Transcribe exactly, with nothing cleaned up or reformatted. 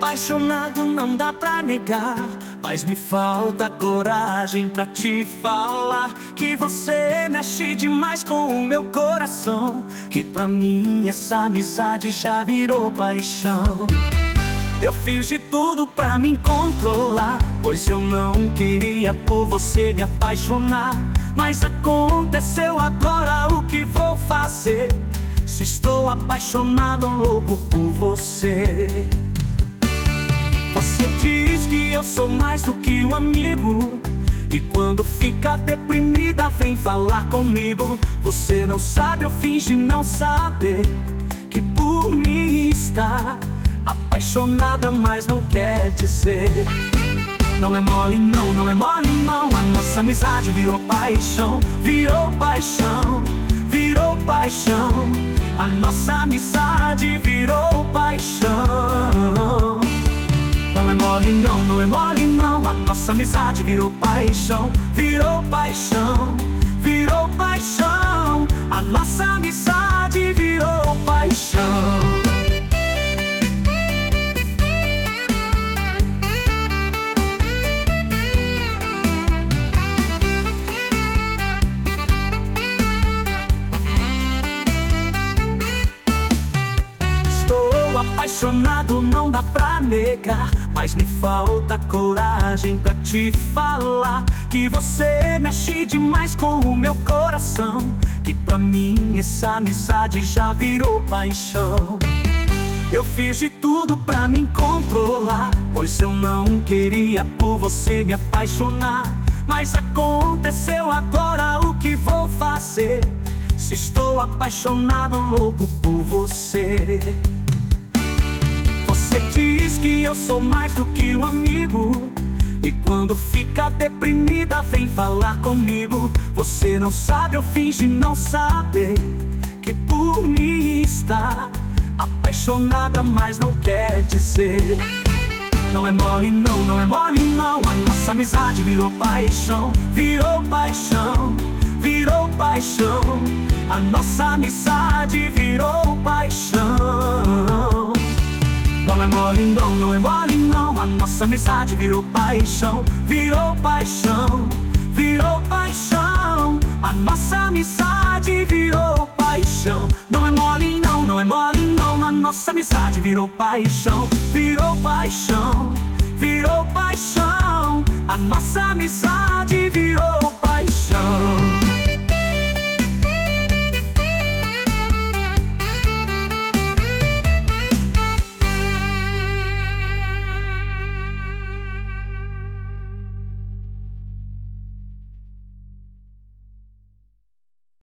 apaixonado, não dá pra negar, mas me falta coragem pra te falar que você mexe demais com o meu coração, que pra mim essa amizade já virou paixão. Eu fiz de tudo pra me controlar, pois eu não queria por você me apaixonar. Mas aconteceu agora, o que vou fazer? Se estou apaixonado, louco por você. Você diz que eu sou mais do que um amigo, e quando fica deprimida vem falar comigo. Você não sabe, eu finge não saber, que por mim está apaixonada, mas não quer dizer. Não é mole não, não é mole não, a nossa amizade virou paixão, virou paixão, virou paixão. A nossa amizade virou paixão. Não é mole não, não é mole não, a nossa amizade virou paixão, virou paixão, virou paixão. A nossa amizade virou paixão. Apaixonado, não dá pra negar, mas me falta coragem pra te falar que você mexe demais com o meu coração, que pra mim essa amizade já virou paixão. Eu fiz de tudo pra me controlar, pois eu não queria por você me apaixonar. Mas aconteceu agora, o que vou fazer? Se estou apaixonado, louco por você. Você diz que eu sou mais do que um amigo, e quando fica deprimida vem falar comigo. Você não sabe, eu finge não saber, que por mim está apaixonada, mas não quer dizer. Não é mole não, não é mole não, a nossa amizade virou paixão, virou paixão, virou paixão. A nossa amizade virou paixão. Não é mole não, não é mole não, a nossa amizade virou paixão, virou paixão, virou paixão. A nossa amizade virou paixão. Não é mole não, não é mole não, a nossa amizade virou paixão, virou paixão, virou paixão. A nossa amizade virou paixão.